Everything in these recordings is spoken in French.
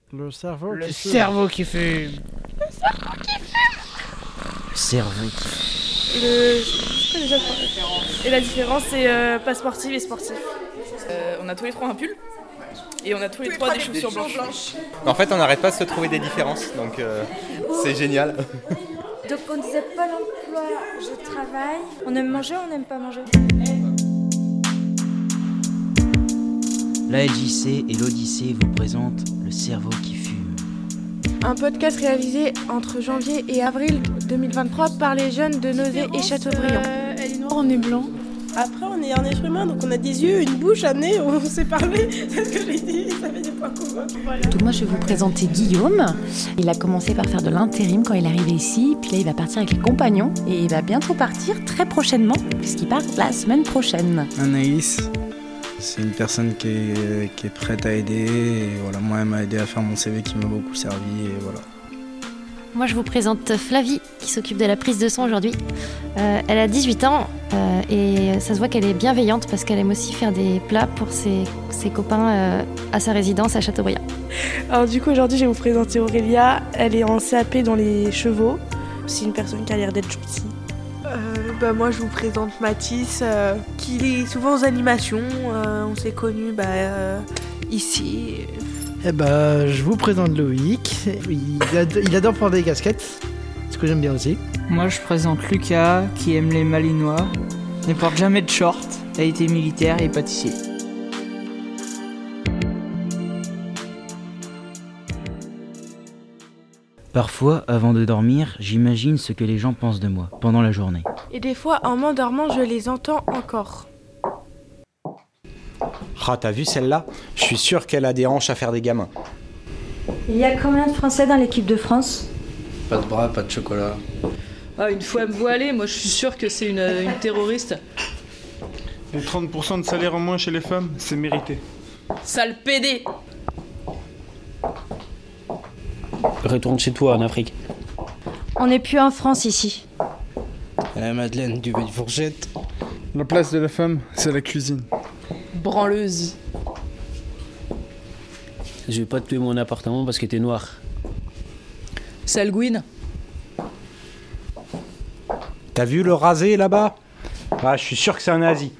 Le cerveau Le qui fume. cerveau qui fume. Le cerveau qui... C'est quoi déjà Et la différence, c'est pas sportif et sportif. On a tous les trois un pull et on a tous les trois des chaussures blanches. En fait, on n'arrête pas de se trouver des différences, donc c'est génial. Donc on disait pas l'emploi, je travaille. On aime manger, on n'aime pas manger. La LJC et l'Odyssée vous présentent Le cerveau qui fume. Un podcast réalisé entre janvier et avril 2023 par les jeunes de Nozay et Châteaubriand. Elle est noire, on est blanc. Après, on est un être humain, donc on a des yeux, une bouche, un nez, on sait parler. C'est ce que j'ai dit, ça fait des points communs. Voilà. Donc moi, je vais vous présenter Guillaume. Il a commencé par faire de l'intérim quand il est arrivé ici. Puis là, il va partir avec les compagnons. Et il va bientôt partir très prochainement, puisqu'il part la semaine prochaine. Anaïs, c'est une personne qui est prête à aider. Et voilà, moi, elle m'a aidé à faire mon CV qui m'a beaucoup servi. Et voilà. Moi, je vous présente Flavie, qui s'occupe de la prise de son aujourd'hui. Elle a 18 ans et ça se voit qu'elle est bienveillante parce qu'elle aime aussi faire des plats pour ses copains à sa résidence à Châteaubriand. Alors du coup, aujourd'hui, je vais vous présenter Aurélia. Elle est en CAP dans les chevaux. C'est une personne qui a l'air d'être gentille. Moi, je vous présente Mathis, qui est souvent aux animations. On s'est connus ici. Je vous présente Loïc. Il adore prendre des casquettes, ce que j'aime bien aussi. Moi, je présente Lucas, qui aime les malinois, ne porte jamais de short, a été militaire et pâtissier. Parfois, avant de dormir, j'imagine ce que les gens pensent de moi pendant la journée. Et des fois, en m'endormant, je les entends encore. Ah, t'as vu celle-là ? Je suis sûr qu'elle a des hanches à faire des gamins. Il y a combien de Français dans l'équipe de France ? Pas de bras, pas de chocolat. Une fois elle me voit aller, moi je suis sûre que c'est une terroriste. Les 30% de salaire en moins chez les femmes, c'est mérité. Sale pédé. Retourne chez toi en Afrique. On n'est plus en France ici. La Madeleine, du belle fourchette. La place de la femme, c'est la cuisine. Branleuse. Je vais pas te tuer mon appartement parce que t'es noir. Sale gouine. T'as vu le rasé là-bas ? Ah, je suis sûr que c'est un nazi.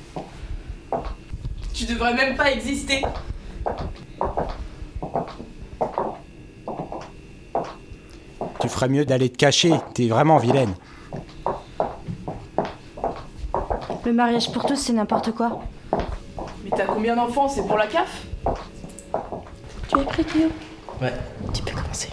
Tu devrais même pas exister. Tu ferais mieux d'aller te cacher, t'es vraiment vilaine. Le mariage pour tous, c'est n'importe quoi. Mais t'as combien d'enfants ? C'est pour la CAF ? Tu es prêt, Guillaume ? Ouais. Tu peux commencer.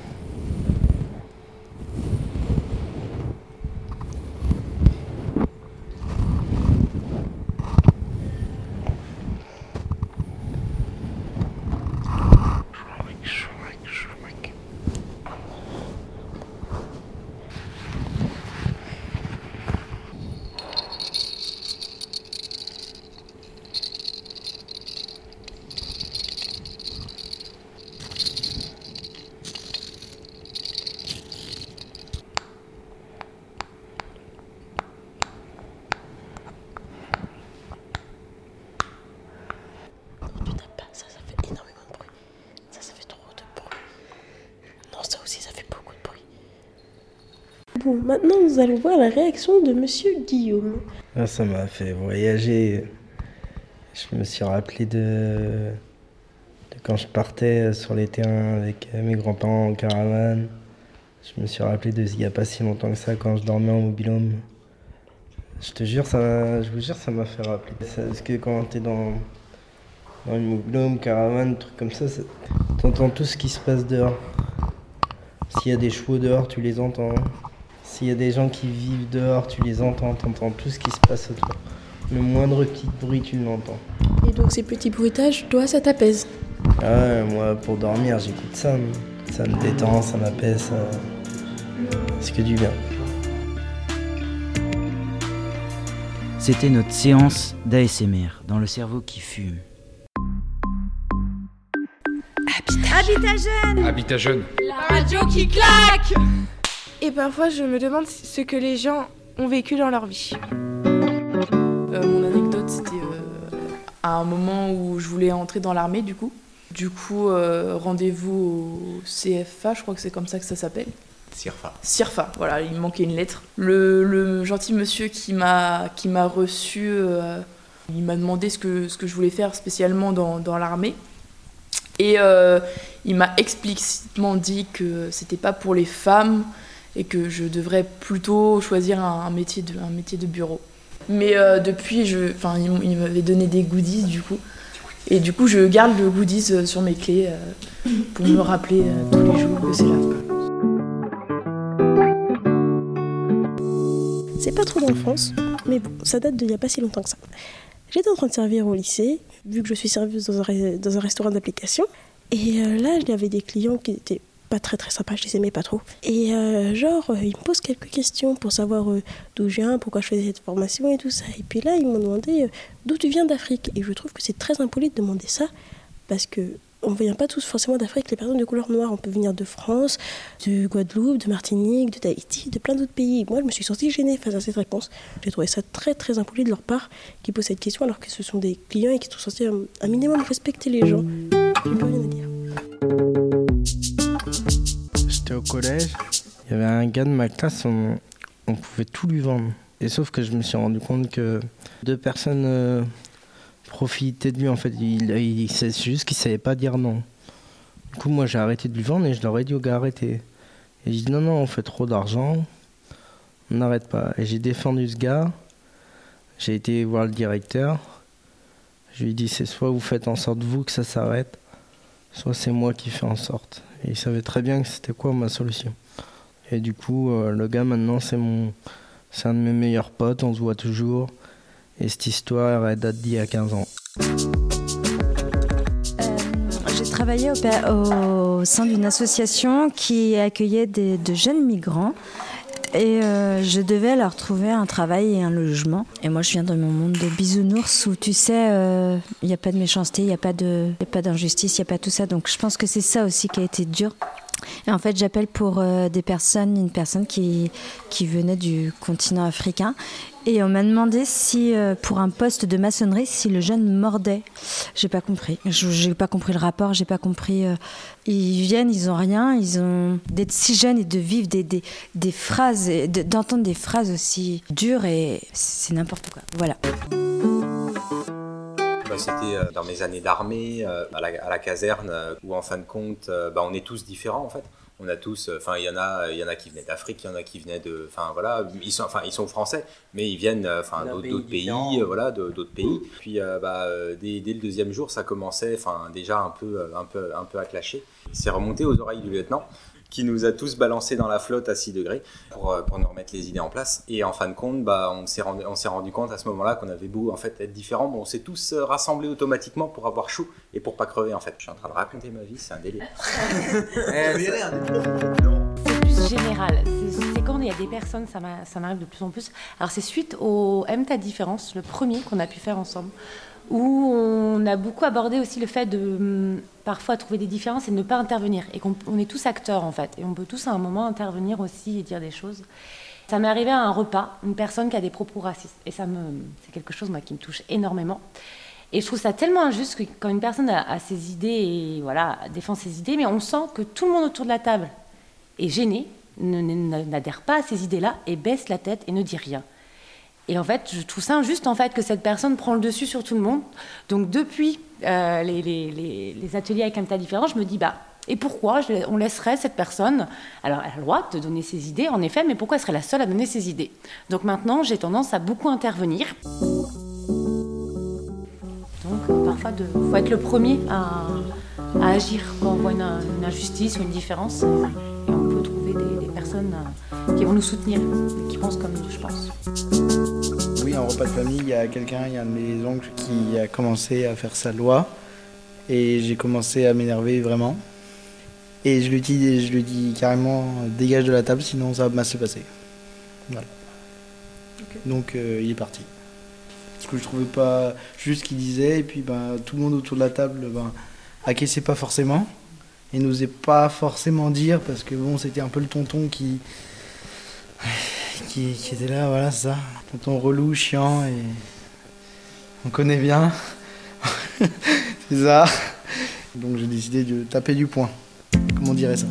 Bon, maintenant nous allons voir la réaction de Monsieur Guillaume. Ça m'a fait voyager. Je me suis rappelé de quand je partais sur les terrains avec mes grands-parents en caravane. Je me suis rappelé de il n'y a pas si longtemps que ça, quand je dormais en mobil-home. Je vous jure, ça m'a fait rappeler. Parce que quand t'es dans une mobil-home, caravane, truc comme ça, t'entends tout ce qui se passe dehors. S'il y a des chevaux dehors, tu les entends. S'il y a des gens qui vivent dehors, tu les entends, t'entends tout ce qui se passe autour. Le moindre petit bruit, tu l'entends. Et donc ces petits bruitages, toi, ça t'apaise ? Ah ouais, moi, pour dormir, j'écoute ça. Ça me détend, ça m'apaise, c'est que du bien. C'était notre séance d'ASMR dans le cerveau qui fume. Habitat Jeune. Habitat Jeune. La radio qui claque. Et parfois, je me demande ce que les gens ont vécu dans leur vie. Mon anecdote, c'était à un moment où je voulais entrer dans l'armée, du coup. Du coup, rendez-vous au CFA, je crois que c'est comme ça que ça s'appelle. CIRFA, voilà, il me manquait une lettre. Le gentil monsieur qui m'a reçu, il m'a demandé ce que je voulais faire spécialement dans l'armée. Et il m'a explicitement dit que c'était pas pour les femmes et que je devrais plutôt choisir un métier de bureau. Mais depuis, il m'avait donné des goodies du coup. Et du coup, je garde le goodies sur mes clés pour me rappeler tous les jours que c'est là. C'est pas trop d'enfance, mais bon, ça date d'il n'y a pas si longtemps que ça. J'étais en train de servir au lycée, vu que je suis serveuse dans un restaurant d'application. Et là, il y avait des clients qui étaient pas très très sympas, je les aimais pas trop. Et ils me posent quelques questions pour savoir d'où je viens, pourquoi je faisais cette formation et tout ça. Et puis là, ils m'ont demandé d'où tu viens d'Afrique. Et je trouve que c'est très impoli de demander ça, parce que on ne vient pas tous forcément d'Afrique, les personnes de couleur noire. On peut venir de France, de Guadeloupe, de Martinique, de Tahiti, de plein d'autres pays. Moi, je me suis sentie gênée face à cette réponse. J'ai trouvé ça très très impoli de leur part qu'ils posent cette question alors que ce sont des clients et qu'ils sont censés un minimum respecter les gens. J'ai plus rien à dire. J'étais au collège, il y avait un gars de ma classe, on pouvait tout lui vendre. Et sauf que je me suis rendu compte que 2 personnes profitaient de lui en fait. C'est juste qu'il savait pas dire non. Du coup, moi j'ai arrêté de lui vendre et je leur ai dit au gars arrêtez. Et j'ai dit non, on fait trop d'argent, on n'arrête pas. Et j'ai défendu ce gars, j'ai été voir le directeur. Je lui ai dit c'est soit vous faites en sorte vous que ça s'arrête, soit c'est moi qui fais en sorte. Et il savait très bien que c'était quoi ma solution. Et du coup, le gars maintenant c'est un de mes meilleurs potes, on se voit toujours. Et cette histoire, elle date d'il y a 15 ans. J'ai travaillé au sein d'une association qui accueillait de jeunes migrants. Et je devais leur trouver un travail et un logement. Et moi, je viens dans mon monde de bisounours où, tu sais, il n'y a pas de méchanceté, il n'y a pas d'injustice, il n'y a pas tout ça. Donc, je pense que c'est ça aussi qui a été dur. Et en fait, j'appelle pour une personne qui venait du continent africain. Et on m'a demandé si, pour un poste de maçonnerie, si le jeune mordait. J'ai pas compris. J'ai pas compris le rapport, j'ai pas compris. Ils viennent, ils ont rien, d'être si jeunes et de vivre des phrases, d'entendre des phrases aussi dures et c'est n'importe quoi. Voilà. C'était dans mes années d'armée, à la caserne, où en fin de compte, on est tous différents en fait. On a tous, il y en a qui venaient d'Afrique, il y en a qui venaient de, ils sont français, mais ils viennent, d'autres pays, d'autres pays. Puis, dès le deuxième jour, ça commençait, déjà un peu à clasher. C'est remonté aux oreilles du lieutenant, qui nous a tous balancés dans la flotte à 6 degrés pour nous remettre les idées en place. Et en fin de compte, on s'est rendu compte à ce moment-là qu'on avait beau en fait être différents, mais on s'est tous rassemblés automatiquement pour avoir chaud et pour pas crever en fait. Je suis en train de raconter ma vie, c'est un délire. C'est plus général. C'est quand il y a des personnes, ça m'arrive de plus en plus. Alors c'est suite au Aime ta différence, le premier qu'on a pu faire ensemble, où on a beaucoup abordé aussi le fait de parfois trouver des différences et de ne pas intervenir. Et qu'on est tous acteurs en fait. Et on peut tous à un moment intervenir aussi et dire des choses. Ça m'est arrivé à un repas, une personne qui a des propos racistes. Et c'est quelque chose moi, qui me touche énormément. Et je trouve ça tellement injuste que quand une personne a ses idées et voilà, défend ses idées, mais on sent que tout le monde autour de la table est gêné, n'adhère pas à ces idées-là et baisse la tête et ne dit rien. Et en fait, je trouve ça injuste en fait, que cette personne prend le dessus sur tout le monde. Donc depuis les ateliers avec un tas différent, je me dis, et pourquoi on laisserait cette personne, alors elle a le droit de donner ses idées, en effet, mais pourquoi elle serait la seule à donner ses idées? Donc maintenant, j'ai tendance à beaucoup intervenir. Donc parfois, il faut être le premier à agir quand on voit une injustice ou une différence. Et on peut trouver des personnes qui vont nous soutenir, qui pensent comme nous, je pense. Oui, en repas de famille, il y a un de mes oncles qui a commencé à faire sa loi. Et j'ai commencé à m'énerver vraiment. Et je lui dis carrément, dégage de la table, sinon ça va mal se passer. Voilà. Okay. Donc il est parti. Parce que je trouvais pas juste ce qu'il disait, et puis tout le monde autour de la table acquiesçait pas forcément. Et n'osait pas forcément dire, parce que bon, c'était un peu le tonton qui était là, voilà, c'est ça. Tonton relou, chiant, et on connaît bien. C'est ça. Donc j'ai décidé de taper du poing, comme on dirait ça.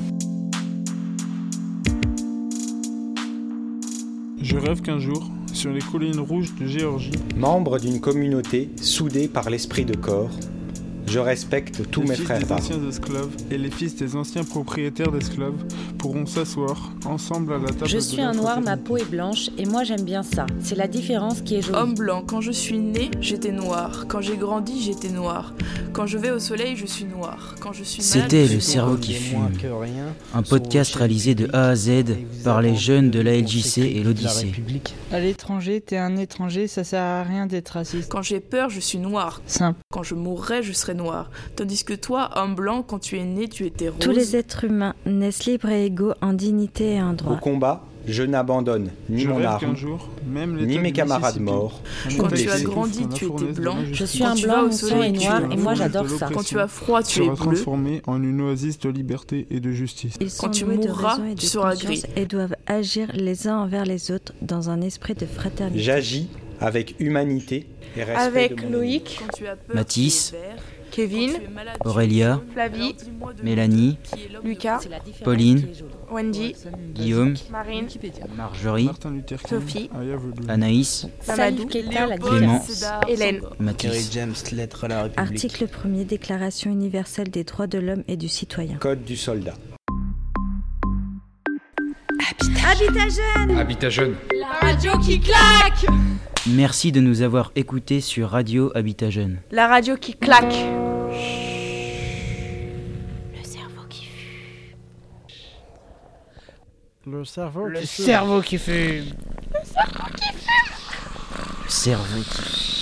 Je rêve qu'un jour, sur les collines rouges de Géorgie, membre d'une communauté soudée par l'esprit de corps, je respecte tous mes frères d'armes. Les fils des anciens esclaves et les fils des anciens propriétaires d'esclaves pourront s'asseoir ensemble à la table. Je suis un noir, ma peau est blanche et moi j'aime bien ça. C'est la différence qui est jolie. Homme blanc, quand je suis né, j'étais noir. Quand j'ai grandi, j'étais noir. Quand je vais au soleil, je suis noir. Quand je suis malade, C'était Le Cerveau qui fume, un podcast réalisé de A à Z par les jeunes de la LJC et l'Odyssée. À l'étranger, t'es un étranger, ça sert à rien d'être raciste. Quand j'ai peur, je suis noir. Simple. Quand je mourrai, je serai noir. Tandis que toi, homme blanc, quand tu es né, tu étais rose. Tous les êtres humains naissent libres et égaux en dignité et en droit. Au combat, je n'abandonne ni mon arme, ni mes camarades morts. Quand tu as grandi, tu étais blanc. Je suis un blanc, mon sang est noir et moi j'adore ça. Quand tu as froid, tu es bleu. Transformé en une oasis de liberté et de justice. Quand tu mourras, tu seras gris. Et doivent agir les uns envers les autres dans un esprit de fraternité. J'agis avec humanité et respect avec de mon Loïc, Mathis, Kevin, Aurélia, Flavie, Mélanie, Lucas, Pauline, Wendy, Guillaume, Marine, Marjorie, Sophie, Anaïs, Mamadou, Clément, Hélène, Mathis. James, lettre à la République. Article 1er, Déclaration universelle des droits de l'homme et du citoyen. Code du soldat. Habitat Jeune. Habitat Jeune. La radio qui claque. Merci de nous avoir écoutés sur Radio Habitat Jeune. La radio qui claque. Le cerveau qui fume. Le cerveau qui fume. Le cerveau qui fume. Le cerveau qui fume.